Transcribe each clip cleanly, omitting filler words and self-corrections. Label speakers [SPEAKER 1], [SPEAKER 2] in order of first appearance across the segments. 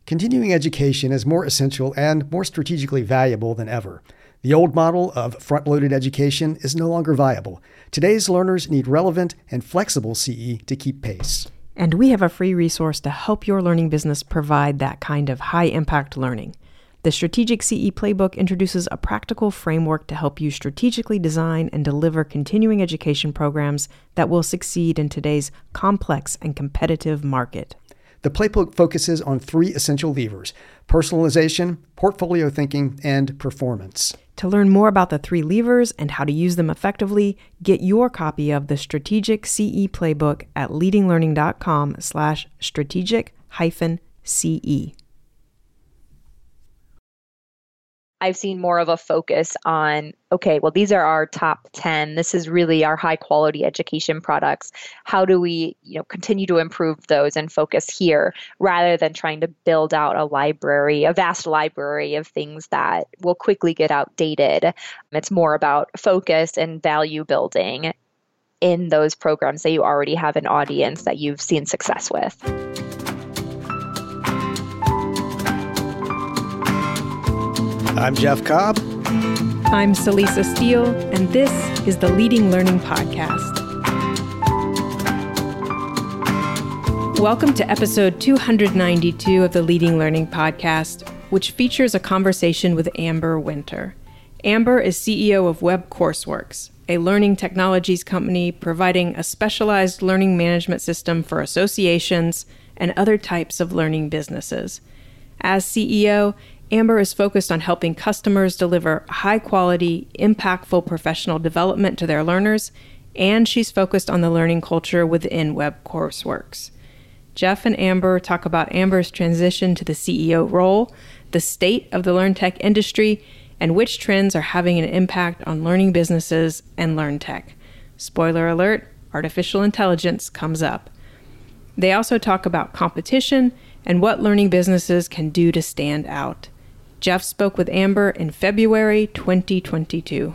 [SPEAKER 1] Continuing education is more essential and more strategically valuable than ever. The old model of front-loaded education is no longer viable. Today's learners need relevant and flexible CE to keep pace.
[SPEAKER 2] And we have a free resource to help your learning business provide that kind of high-impact learning. The Strategic CE Playbook introduces a practical framework to help you strategically design and deliver continuing education programs that will succeed in today's complex and competitive market.
[SPEAKER 1] The playbook focuses on 3 essential levers: personalization, portfolio thinking, and performance.
[SPEAKER 2] To learn more about the 3 levers and how to use them effectively, get your copy of the Strategic CE Playbook at leadinglearning.com/strategic-CE.
[SPEAKER 3] I've seen more of a focus on, okay, well, these are our top 10. This is really our high quality education products. How do we, continue to improve those and focus here rather than trying to build out a vast library of things that will quickly get outdated. It's more about focus and value building in those programs that you already have an audience that you've seen success with.
[SPEAKER 1] I'm Jeff Cobb.
[SPEAKER 2] I'm Celisa Steele, and this is the Leading Learning Podcast. Welcome to episode 292 of the Leading Learning Podcast, which features a conversation with Amber Winter. Amber is CEO of WebCourseworks, a learning technologies company providing a specialized learning management system for associations and other types of learning businesses. As CEO, Amber is focused on helping customers deliver high-quality, impactful professional development to their learners, and she's focused on the learning culture within WebCourseworks. Jeff and Amber talk about Amber's transition to the CEO role, the state of the LearnTech industry, and which trends are having an impact on learning businesses and LearnTech. Spoiler alert, artificial intelligence comes up. They also talk about competition and what learning businesses can do to stand out. Jeff spoke with Amber in February 2022.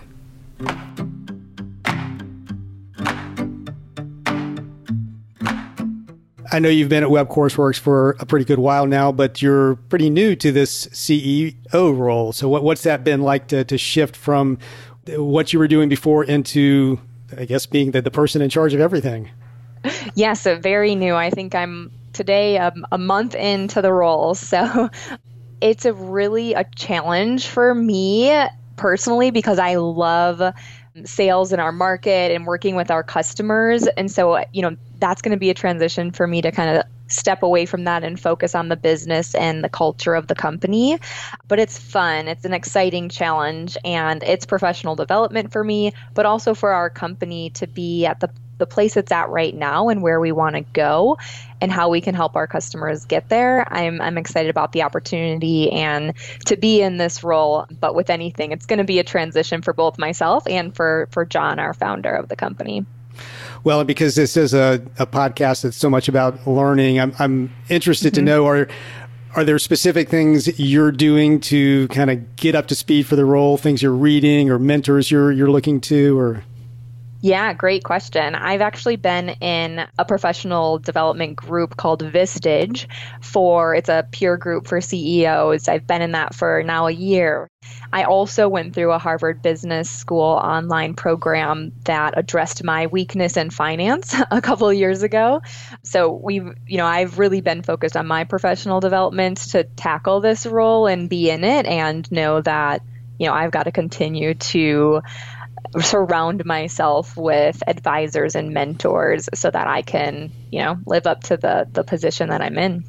[SPEAKER 1] I know you've been at WebCourseworks for a pretty good while now, but you're pretty new to this CEO role. So what's that been like to shift from what you were doing before into, I guess, being the person in charge of everything?
[SPEAKER 3] Yes, very new. I think I'm today a month into the role. So it's really a challenge for me personally because I love sales in our market and working with our customers. And so, that's going to be a transition for me to kind of step away from that and focus on the business and the culture of the company. But it's fun. It's an exciting challenge and it's professional development for me, but also for our company to be at the place it's at right now and where we want to go and how we can help our customers get there. I'm excited about the opportunity and to be in this role. But with anything, it's going to be a transition for both myself and for John, our founder of the company.
[SPEAKER 1] Well, because this is a podcast that's so much about learning, I'm interested to know, are there specific things you're doing to kind of get up to speed for the role, things you're reading or mentors you're looking to, or?
[SPEAKER 3] Yeah, great question. I've actually been in a professional development group called Vistage it's a peer group for CEOs. I've been in that for now a year. I also went through a Harvard Business School online program that addressed my weakness in finance a couple of years ago. So I've really been focused on my professional development to tackle this role and be in it and know that, I've got to continue to surround myself with advisors and mentors so that I can, live up to the position that I'm in.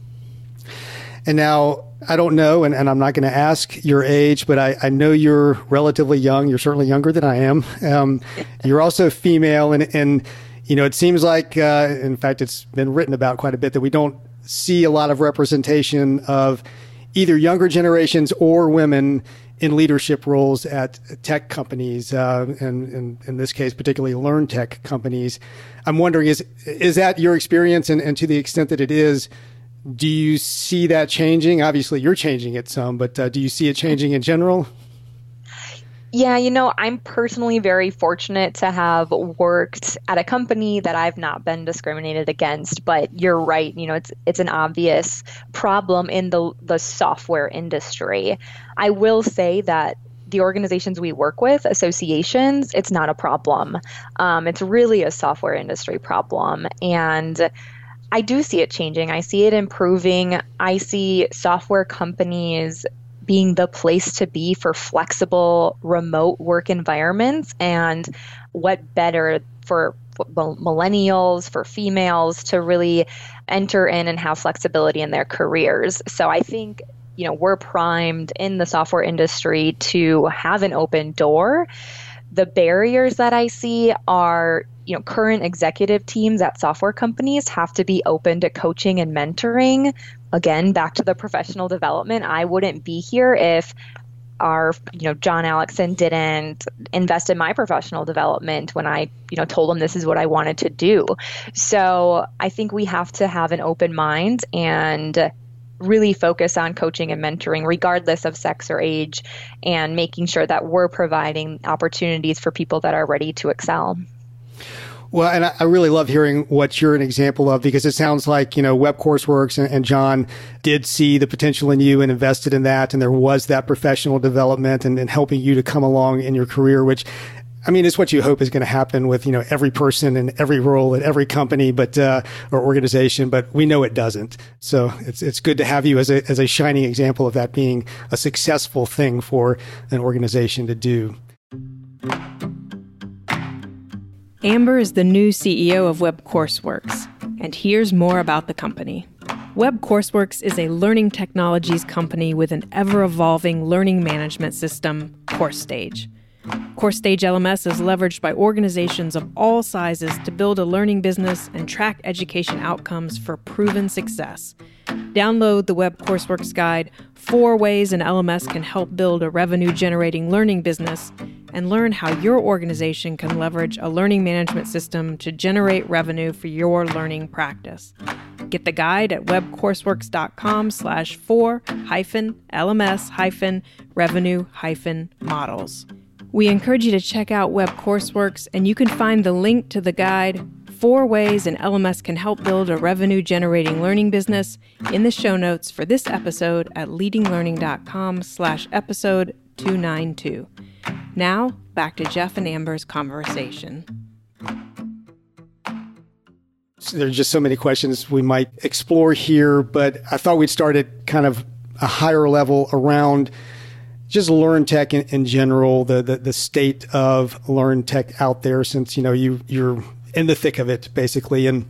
[SPEAKER 1] And now, I don't know, and I'm not going to ask your age, but I know you're relatively young. You're certainly younger than I am. You're also female, and it seems like, in fact, it's been written about quite a bit that we don't see a lot of representation of either younger generations or women in leadership roles at tech companies, and in this case, particularly LearnTech companies. I'm wondering, is that your experience? And to the extent that it is, do you see that changing? Obviously, you're changing it some, but do you see it changing in general?
[SPEAKER 3] Yeah, I'm personally very fortunate to have worked at a company that I've not been discriminated against, but you're right, it's an obvious problem in the software industry. I will say that the organizations we work with, associations, it's not a problem. It's really a software industry problem. And I do see it changing. I see it improving. I see software companies being the place to be for flexible remote work environments. And what better for millennials, for females to really enter in and have flexibility in their careers. So I think, we're primed in the software industry to have an open door. The barriers that I see are, current executive teams at software companies have to be open to coaching and mentoring. Again, back to the professional development. I wouldn't be here if our, John Alexson didn't invest in my professional development when I, told him this is what I wanted to do. So I think we have to have an open mind and really focus on coaching and mentoring regardless of sex or age, and making sure that we're providing opportunities for people that are ready to excel.
[SPEAKER 1] Well, and I really love hearing what you're an example of, because it sounds like, Web Courseworks and John did see the potential in you and invested in that. And there was that professional development and helping you to come along in your career, which, it's what you hope is going to happen with, every person in every role at every company, or organization, but we know it doesn't. So it's good to have you as a shining example of that being a successful thing for an organization to do.
[SPEAKER 2] Amber is the new CEO of Web Courseworks, and here's more about the company. Web Courseworks is a learning technologies company with an ever-evolving learning management system, CourseStage. CourseStage LMS is leveraged by organizations of all sizes to build a learning business and track education outcomes for proven success. Download the Web Courseworks Guide, 4 Ways an LMS Can Help Build a Revenue-Generating Learning Business, and learn how your organization can leverage a learning management system to generate revenue for your learning practice. Get the guide at webcourseworks.com/4-LMS-revenue-models. We encourage you to check out Web Courseworks, and you can find the link to the guide, 4 Ways an LMS Can Help Build a Revenue-Generating Learning Business, in the show notes for this episode at leadinglearning.com/episode 292. Now, back to Jeff and Amber's conversation.
[SPEAKER 1] So there's just so many questions we might explore here, but I thought we'd start at kind of a higher level around just LearnTech in general, the state of LearnTech out there, since, you're in the thick of it, basically. And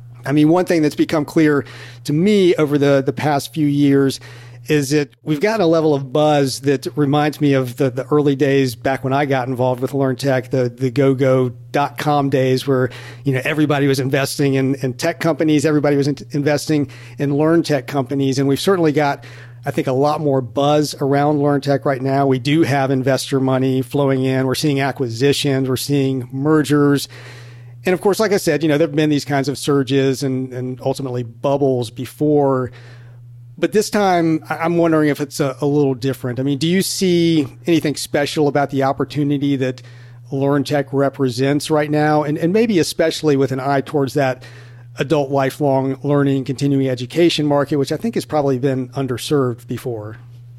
[SPEAKER 1] one thing that's become clear to me over the past few years is that we've got a level of buzz that reminds me of the early days back when I got involved with LearnTech, the go-go.com days where, everybody was investing in tech companies, everybody was investing in LearnTech companies. And we've certainly got, I think, a lot more buzz around LearnTech right now. We do have investor money flowing in. We're seeing acquisitions. We're seeing mergers. And of course, like I said, there have been these kinds of surges and ultimately bubbles before. But this time, I'm wondering if it's a little different. Do you see anything special about the opportunity that LearnTech represents right now? And maybe especially with an eye towards that adult lifelong learning, continuing education market, which I think has probably been underserved before.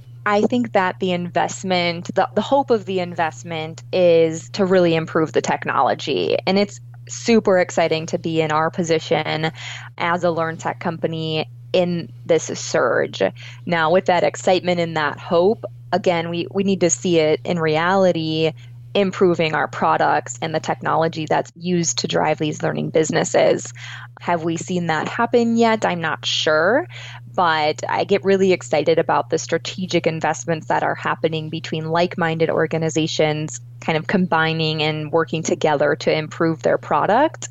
[SPEAKER 3] I think that the investment, the hope of the investment is to really improve the technology. And it's super exciting to be in our position as a LearnTech company in this surge. Now, with that excitement and that hope, again, we need to see it in reality, improving our products and the technology that's used to drive these learning businesses. Have we seen that happen yet? I'm not sure, but I get really excited about the strategic investments that are happening between like-minded organizations, kind of combining and working together to improve their product.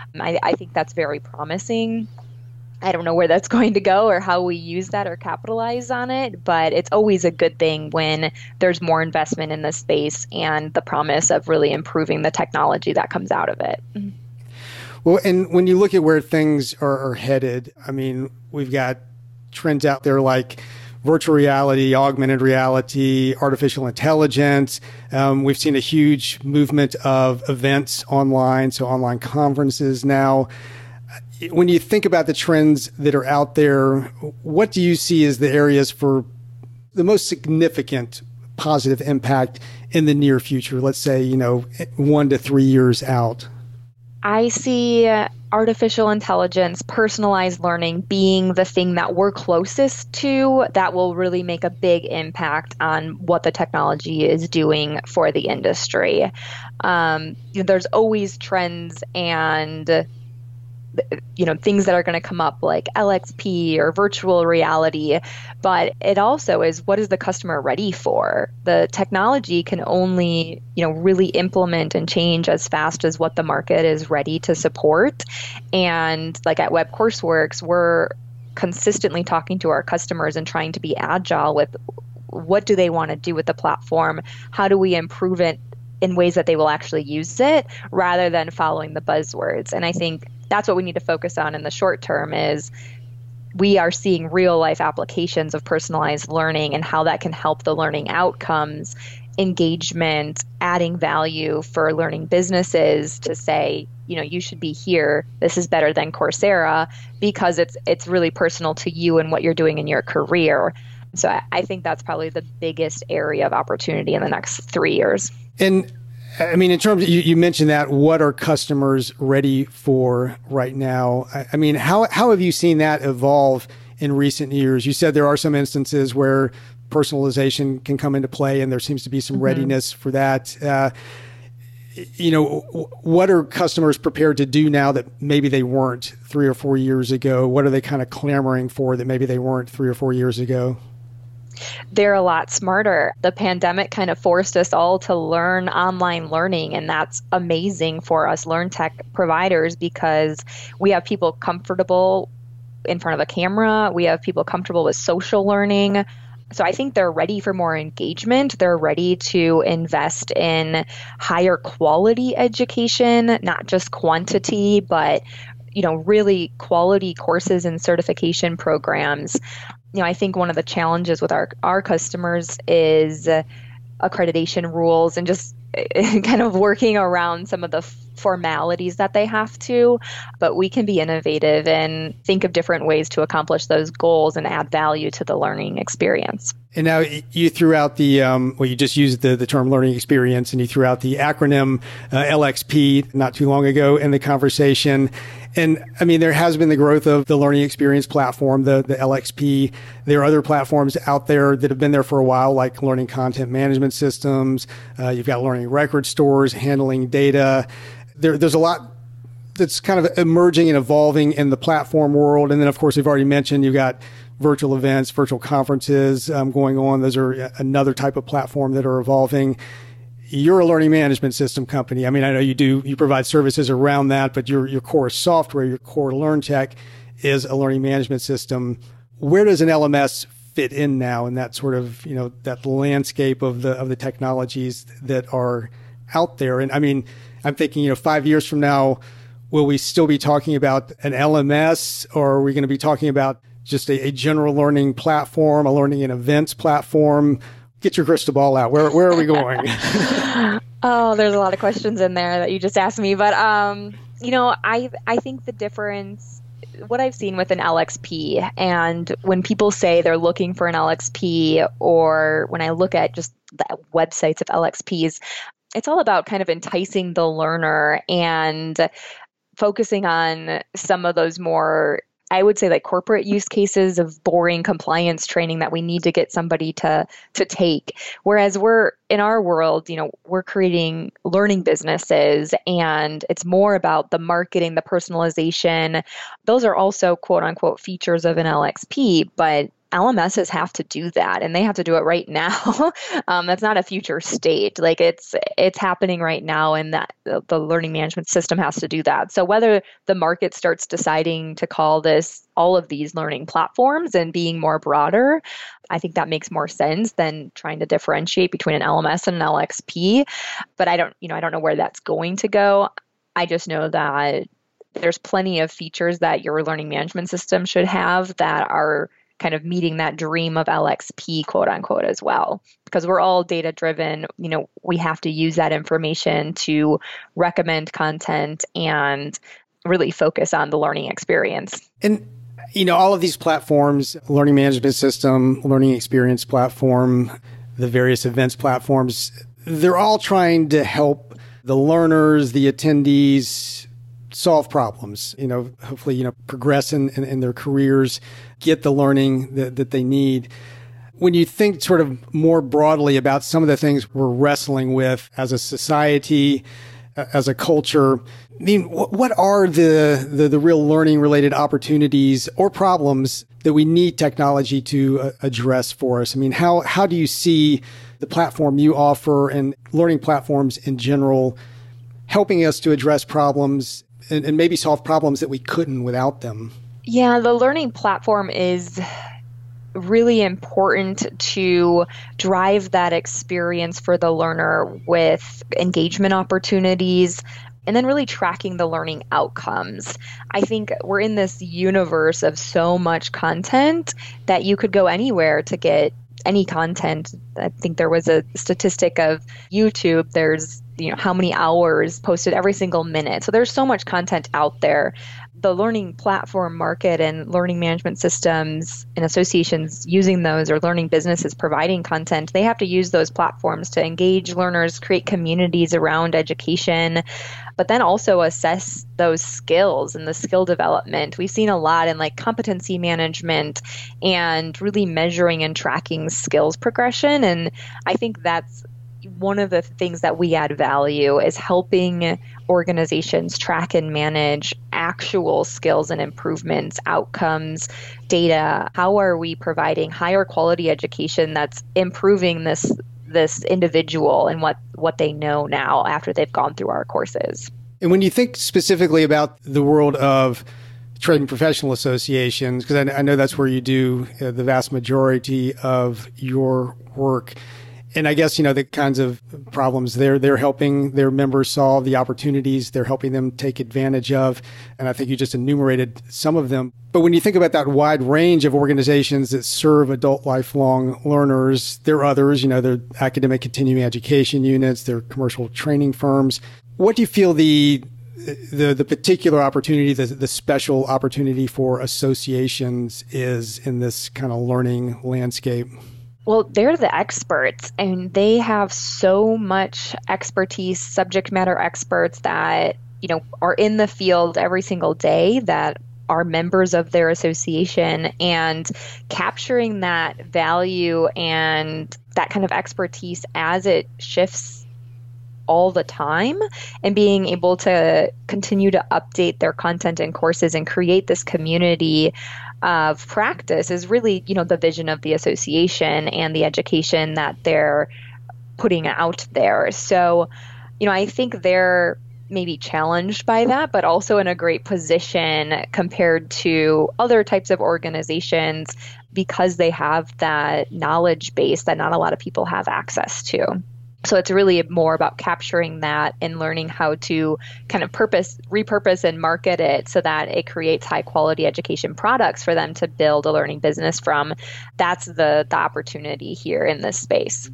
[SPEAKER 3] I think that's very promising. I don't know where that's going to go or how we use that or capitalize on it, but it's always a good thing when there's more investment in the space and the promise of really improving the technology that comes out of it.
[SPEAKER 1] Well, and when you look at where things are headed, we've got trends out there like virtual reality, augmented reality, artificial intelligence. We've seen a huge movement of events online, so online conferences now. When you think about the trends that are out there, what do you see as the areas for the most significant positive impact in the near future? Let's say, 1 to 3 years out.
[SPEAKER 3] I see artificial intelligence, personalized learning being the thing that we're closest to that will really make a big impact on what the technology is doing for the industry. There's always trends and things that are going to come up like LXP or virtual reality, but it also is, what is the customer ready for? The technology can only, really implement and change as fast as what the market is ready to support. And like at WebCourseworks, we're consistently talking to our customers and trying to be agile with what do they want to do with the platform? How do we improve it in ways that they will actually use it rather than following the buzzwords? And I think that's what we need to focus on in the short term is we are seeing real life applications of personalized learning and how that can help the learning outcomes, engagement, adding value for learning businesses to say, you should be here. This is better than Coursera because it's really personal to you and what you're doing in your career. So I think that's probably the biggest area of opportunity in the next 3 years.
[SPEAKER 1] And I mean, in terms of, you mentioned that, what are customers ready for right now? I mean, how have you seen that evolve in recent years? You said there are some instances where personalization can come into play and there seems to be some readiness for that. What are customers prepared to do now that maybe they weren't 3 or 4 years ago? What are they kind of clamoring for that maybe they weren't 3 or 4 years ago?
[SPEAKER 3] They're a lot smarter. The pandemic kind of forced us all to learn online learning, and that's amazing for us LearnTech providers because we have people comfortable in front of a camera. We have people comfortable with social learning. So I think they're ready for more engagement. They're ready to invest in higher quality education, not just quantity, but really quality courses and certification programs. I think one of the challenges with our customers is accreditation rules and just kind of working around some of the formalities that they have to, but we can be innovative and think of different ways to accomplish those goals and add value to the learning experience. And
[SPEAKER 1] now you threw out the, you just used the term learning experience and you threw out the acronym LXP not too long ago in the conversation. And I mean, there has been the growth of the learning experience platform, the LXP. There are other platforms out there that have been there for a while, like learning content management systems. You've got learning record stores, handling data. There's a lot that's kind of emerging and evolving in the platform world. And then, of course, we've already mentioned you've got virtual events, virtual conferences going on. Those are another type of platform that are evolving. You're a learning management system company. I mean, I know you provide services around that, but your core software, your core LearnTech is a learning management system. Where does an LMS fit in now in that sort of, that landscape of the technologies that are out there? And I mean, I'm thinking, 5 years from now, will we still be talking about an LMS, or are we going to be talking about just a general learning platform, a learning and events platform? Get your crystal ball out. Where are we going?
[SPEAKER 3] Oh, there's a lot of questions in there that you just asked me. But, I think the difference, what I've seen with an LXP, and when people say they're looking for an LXP, or when I look at just the websites of LXPs, it's all about kind of enticing the learner and focusing on some of those more, I would say, like corporate use cases of boring compliance training that we need to get somebody to take. Whereas we're in our world, we're creating learning businesses, and it's more about the marketing, the personalization. Those are also quote unquote features of an LXP, but LMSs have to do that, and they have to do it right now. That's not a future state. Like it's happening right now, and that the learning management system has to do that. So whether the market starts deciding to call this all of these learning platforms and being more broader, I think that makes more sense than trying to differentiate between an LMS and an LXP. But I don't know where that's going to go. I just know that there's plenty of features that your learning management system should have that are kind of meeting that dream of LXP, quote unquote, as well. Because we're all data driven, we have to use that information to recommend content and really focus on the learning experience.
[SPEAKER 1] And all of these platforms, learning management system, learning experience platform, the various events platforms, they're all trying to help the learners, the attendees solve problems, hopefully, progress in their careers, get the learning that they need. When you think sort of more broadly about some of the things we're wrestling with as a society, as a culture, I mean, what are the real learning related opportunities or problems that we need technology to address for us? I mean, how do you see the platform you offer and learning platforms in general helping us to address problems and maybe solve problems that we couldn't without them?
[SPEAKER 3] Yeah, the learning platform is really important to drive that experience for the learner with engagement opportunities and then really tracking the learning outcomes. I think we're in this universe of so much content that you could go anywhere to get any content. I think there was a statistic of YouTube. There's how many hours posted every single minute. So there's so much content out there. The learning platform market and learning management systems and associations using those, or learning businesses providing content, they have to use those platforms to engage learners, create communities around education, but then also assess those skills and the skill development. We've seen a lot in comompetency management and really measuring and tracking skills progression. And I think that's one of the things that we add value is helping organizations track and manage actual skills and improvements, outcomes, data. How are we providing higher quality education that's improving this individual and what they know now after they've gone through our courses?
[SPEAKER 1] And when you think specifically about the world of trade and professional associations, because I know that's where you do the vast majority of your work, and I guess, the kinds of problems they're helping their members solve, the opportunities they're helping them take advantage of. And I think you just enumerated some of them. But when you think about that wide range of organizations that serve adult lifelong learners, there are others, they're academic continuing education units, they're commercial training firms. What do you feel the particular opportunity, the special opportunity for associations is in this kind of learning landscape?
[SPEAKER 3] Well, they're the experts, and they have so much expertise, subject matter experts that, are in the field every single day, that are members of their association, and capturing that value and that kind of expertise as it shifts all the time, and being able to continue to update their content and courses and create this community of practice is really, the vision of the association and the education that they're putting out there. So, I think they're maybe challenged by that, but also in a great position compared to other types of organizations because they have that knowledge base that not a lot of people have access to. So it's really more about capturing that and learning how to kind of repurpose and market it so that it creates high quality education products for them to build a learning business from. That's the opportunity here in this space.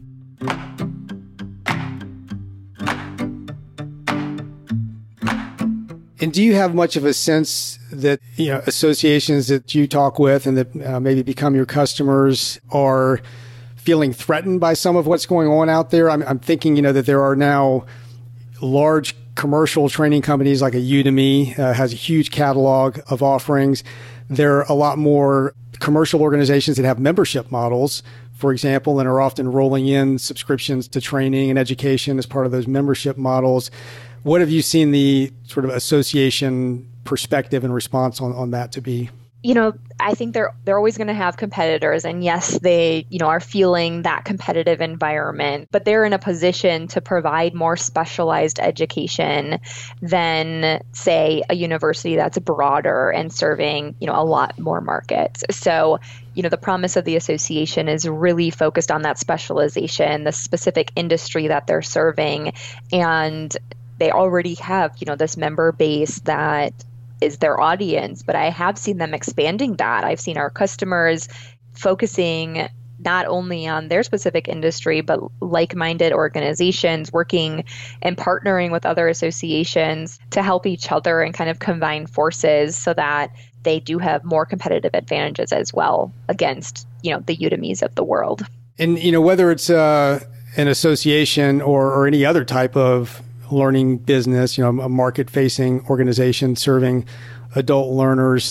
[SPEAKER 1] And do you have much of a sense that, associations that you talk with and that maybe become your customers are feeling threatened by some of what's going on out there? I'm thinking, that there are now large commercial training companies like a Udemy has a huge catalog of offerings. There are a lot more commercial organizations that have membership models, for example, and are often rolling in subscriptions to training and education as part of those membership models. What have you seen the sort of association perspective and response on that to be?
[SPEAKER 3] I think they're always going to have competitors, and yes, they, are feeling that competitive environment, but they're in a position to provide more specialized education than, say, a university that's broader and serving, a lot more markets. So, the promise of the association is really focused on that specialization, the specific industry that they're serving, and they already have, this member base that is their audience, but I have seen them expanding that. I've seen our customers focusing not only on their specific industry, but like-minded organizations working and partnering with other associations to help each other and kind of combine forces so that they do have more competitive advantages as well against, the Udemy's of the world.
[SPEAKER 1] And, whether it's an association or any other type of learning business, a market-facing organization serving adult learners,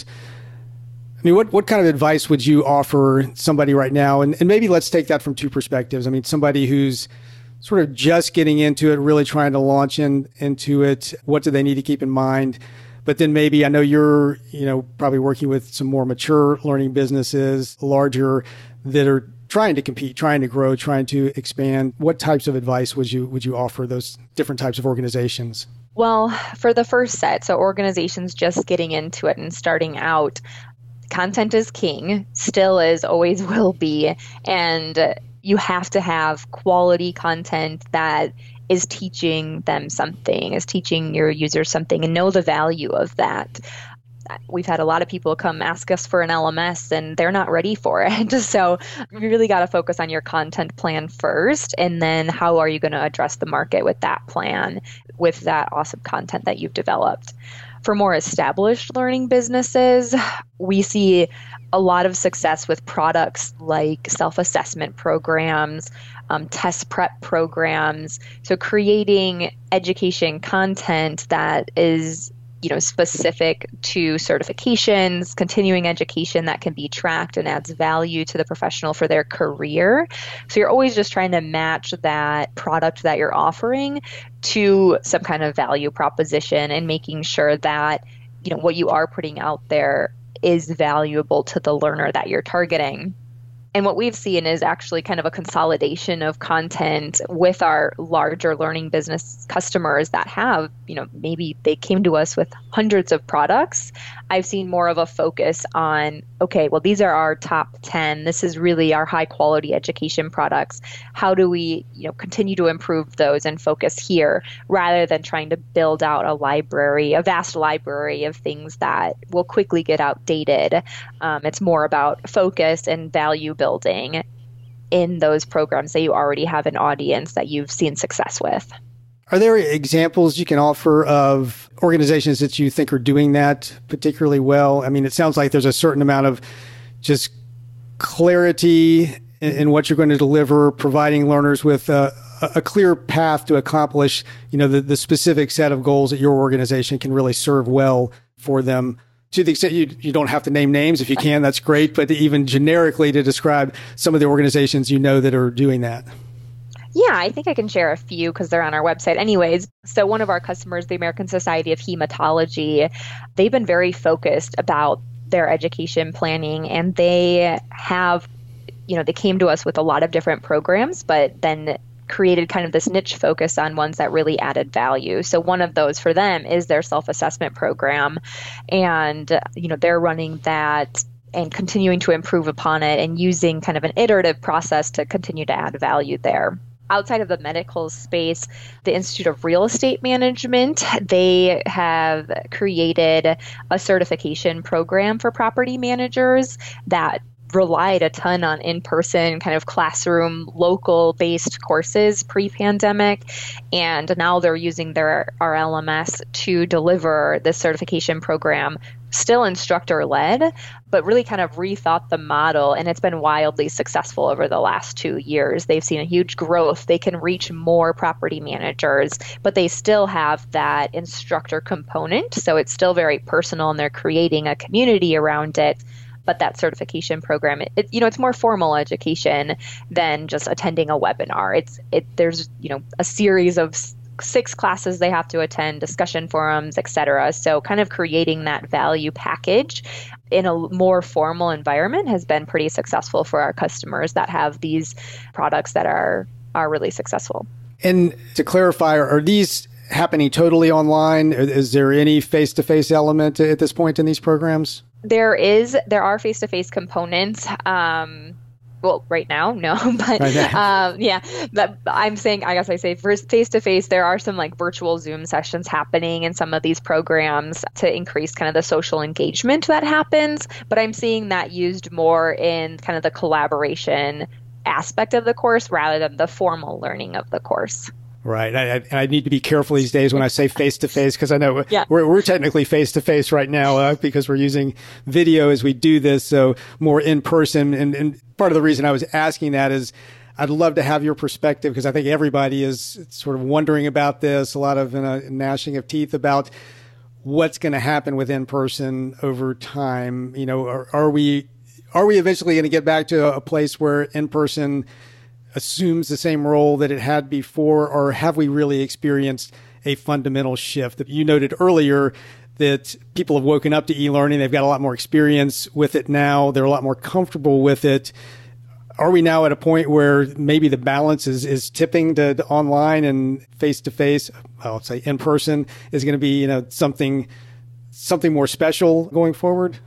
[SPEAKER 1] I mean, what kind of advice would you offer somebody right now? And maybe let's take that from two perspectives. I mean, somebody who's sort of just getting into it, really trying to launch into it. What do they need to keep in mind? But then maybe I know you're, probably working with some more mature learning businesses, larger, that are trying to compete, trying to grow, trying to expand. What types of advice would you offer those different types of organizations?
[SPEAKER 3] Well, for the first set, so organizations just getting into it and starting out, content is king, still is, always will be. And you have to have quality content that is teaching them something, is teaching your users something, and know the value of that. We've had a lot of people come ask us for an LMS and they're not ready for it. So you really got to focus on your content plan first. And then how are you going to address the market with that plan, with that awesome content that you've developed? For more established learning businesses, we see a lot of success with products like self-assessment programs, test prep programs. So creating education content that is specific to certifications, continuing education that can be tracked and adds value to the professional for their career. So you're always just trying to match that product that you're offering to some kind of value proposition and making sure that, what you are putting out there is valuable to the learner that you're targeting. And what we've seen is actually kind of a consolidation of content with our larger learning business customers that have, maybe they came to us with hundreds of products. I've seen more of a focus on, okay, well, these are our top 10. This is really our high quality education products. How do we, continue to improve those and focus here rather than trying to build out a vast library of things that will quickly get outdated. It's more about focus and value building in those programs that you already have an audience that you've seen success with.
[SPEAKER 1] Are there examples you can offer of organizations that you think are doing that particularly well? I mean, it sounds like there's a certain amount of just clarity in what you're going to deliver, providing learners with a clear path to accomplish, the specific set of goals that your organization can really serve well for them. To the extent you don't have to name names, if you can, that's great. But even generically to describe some of the organizations that are doing that.
[SPEAKER 3] Yeah, I think I can share a few because they're on our website anyways. So one of our customers, the American Society of Hematology, they've been very focused about their education planning, and they have, they came to us with a lot of different programs, but then created kind of this niche focus on ones that really added value. So one of those for them is their self-assessment program. And, they're running that and continuing to improve upon it and using kind of an iterative process to continue to add value there. Outside of the medical space, the Institute of Real Estate Management, they have created a certification program for property managers that relied a ton on in-person kind of classroom, local-based courses pre-pandemic, and now they're using our LMS to deliver this certification program, still instructor-led, but really kind of rethought the model, and it's been wildly successful over the last 2 years. They've seen a huge growth. They can reach more property managers, but they still have that instructor component, so it's still very personal, and they're creating a community around it. But that certification program, it's more formal education than just attending a webinar. There's a series of 6 classes they have to attend, discussion forums, etc. So kind of creating that value package in a more formal environment has been pretty successful for our customers that have these products that are really successful.
[SPEAKER 1] And to clarify, are these happening totally online? Is there any face-to-face element at this point in these programs?
[SPEAKER 3] There are face-to-face components. Well, right now, no, but
[SPEAKER 1] Right now.
[SPEAKER 3] yeah, but I'm saying, I guess I say first face to face, there are some like virtual Zoom sessions happening in some of these programs to increase kind of the social engagement that happens. But I'm seeing that used more in kind of the collaboration aspect of the course rather than the formal learning of the course.
[SPEAKER 1] Right. I need to be careful these days when I say face to face, because I know
[SPEAKER 3] Yeah.
[SPEAKER 1] we're technically face to face right now because we're using video as we do this. So more in person. And part of the reason I was asking that is I'd love to have your perspective, because I think everybody is sort of wondering about this, a lot of gnashing of teeth about what's going to happen with in person over time. You know, are we eventually going to get back to a place where in person assumes the same role that it had before, or have we really experienced a fundamental shift? You noted earlier that people have woken up to e-learning. They've got a lot more experience with it now. They're a lot more comfortable with it. Are we now at a point where maybe the balance is tipping to online and face-to-face, I'll say in person, is going to be, something more special going forward?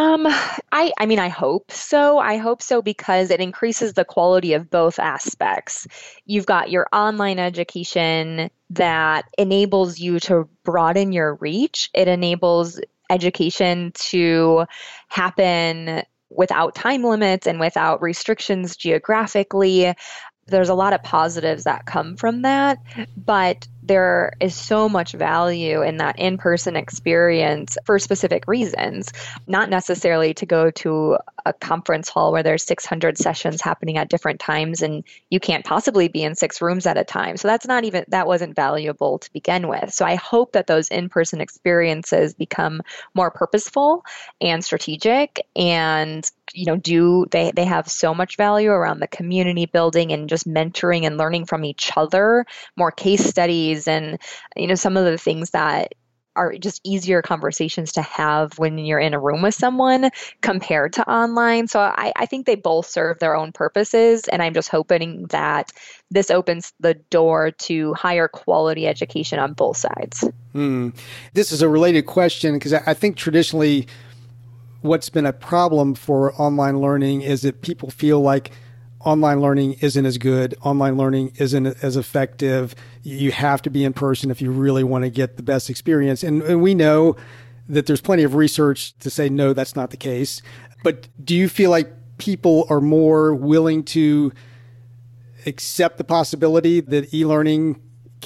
[SPEAKER 3] I mean, I hope so. I hope so because it increases the quality of both aspects. You've got your online education that enables you to broaden your reach. It enables education to happen without time limits and without restrictions geographically. There's a lot of positives that come from that, but there is so much value in that in-person experience for specific reasons, not necessarily to go to a conference hall where there's 600 sessions happening at different times and you can't possibly be in 6 rooms at a time. So that wasn't valuable to begin with. So I hope that those in-person experiences become more purposeful and strategic, and they have so much value around the community building and just mentoring and learning from each other, more case studies, and some of the things that are just easier conversations to have when you're in a room with someone compared to online. So I think they both serve their own purposes, and I'm just hoping that this opens the door to higher quality education on both sides.
[SPEAKER 1] This is a related question, because I think traditionally what's been a problem for online learning is that people feel like online learning isn't as good. Online learning isn't as effective. You have to be in person if you really want to get the best experience. And we know that there's plenty of research to say, no, that's not the case. But do you feel like people are more willing to accept the possibility that e-learning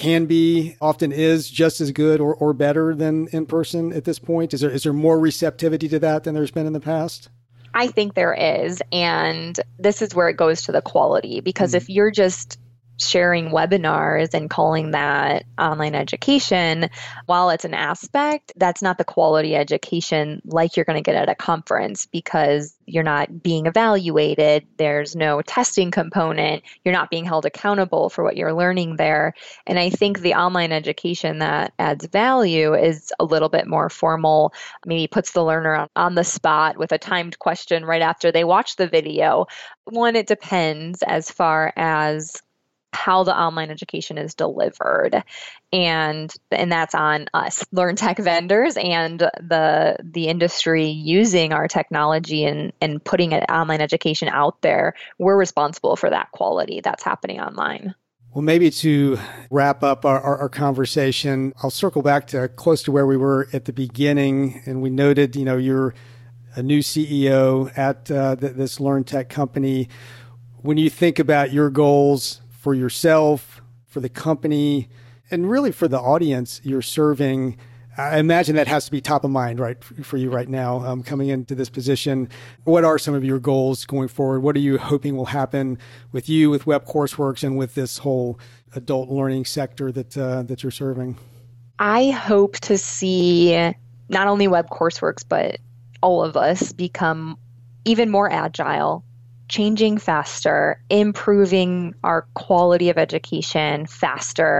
[SPEAKER 1] often is just as good or better than in person at this point? Is there more receptivity to that than there's been in the past?
[SPEAKER 3] I think there is. And this is where it goes to the quality, because if you're just sharing webinars and calling that online education, while it's an aspect, that's not the quality education like you're going to get at a conference, because you're not being evaluated. There's no testing component. You're not being held accountable for what you're learning there. And I think the online education that adds value is a little bit more formal, maybe puts the learner on the spot with a timed question right after they watch the video. One, it depends as far as how the online education is delivered. And that's on us, LearnTech vendors, and the industry using our technology and putting an online education out there. We're responsible for that quality that's happening online.
[SPEAKER 1] Well, maybe to wrap up our conversation, I'll circle back to close to where we were at the beginning. And we noted, you're a new CEO at this LearnTech company. When you think about your goals for yourself, for the company, and really for the audience you're serving, I imagine that has to be top of mind, right, for you right now, coming into this position. What are some of your goals going forward? What are you hoping will happen with you, with WebCourseWorks, and with this whole adult learning sector that you're serving?
[SPEAKER 3] I hope to see not only WebCourseWorks, but all of us become even more agile, changing faster, improving our quality of education faster,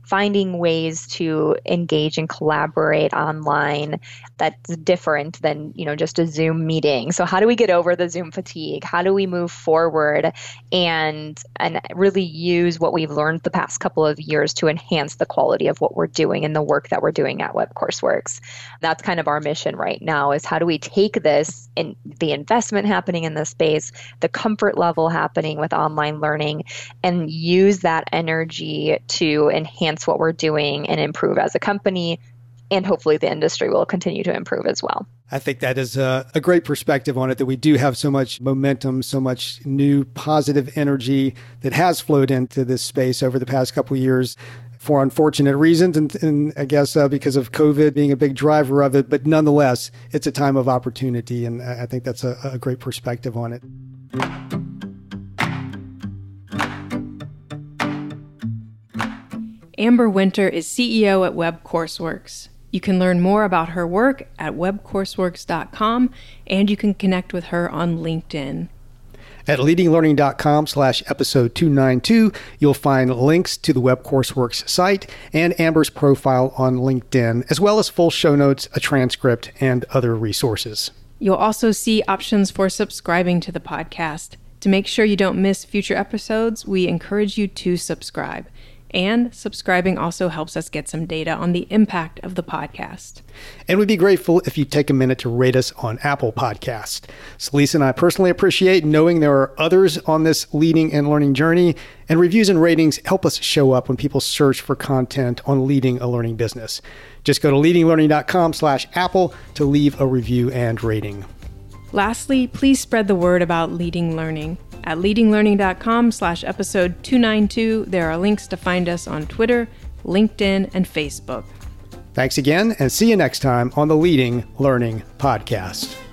[SPEAKER 3] finding ways to engage and collaborate online that's different than, just a Zoom meeting. So how do we get over the Zoom fatigue? How do we move forward and really use what we've learned the past couple of years to enhance the quality of what we're doing and the work that we're doing at WebCourseWorks? That's kind of our mission right now, is how do we take this and the investment happening in this space, the comfort level happening with online learning, and use that energy to enhance what we're doing and improve as a company. And hopefully the industry will continue to improve as well.
[SPEAKER 1] I think that is a great perspective on it, that we do have so much momentum, so much new positive energy that has flowed into this space over the past couple of years for unfortunate reasons. And I guess because of COVID being a big driver of it. But nonetheless, it's a time of opportunity. And I think that's a great perspective on it.
[SPEAKER 2] Amber Winter is CEO at WebCourseWorks. You can learn more about her work at webcourseworks.com, and you can connect with her on LinkedIn.
[SPEAKER 1] At leadinglearning.com/episode 292, you'll find links to the WebCourseWorks site and Amber's profile on LinkedIn, as well as full show notes, a transcript, and other resources.
[SPEAKER 2] You'll also see options for subscribing to the podcast. To make sure you don't miss future episodes, we encourage you to subscribe. And subscribing also helps us get some data on the impact of the podcast.
[SPEAKER 1] And we'd be grateful if you take a minute to rate us on Apple Podcasts. So Lisa and I personally appreciate knowing there are others on this leading and learning journey, and reviews and ratings help us show up when people search for content on leading a learning business. Just go to leadinglearning.com/Apple to leave a review and rating.
[SPEAKER 2] Lastly, please spread the word about leading learning. At leadinglearning.com/episode 292, there are links to find us on Twitter, LinkedIn, and Facebook.
[SPEAKER 1] Thanks again, and see you next time on the Leading Learning Podcast.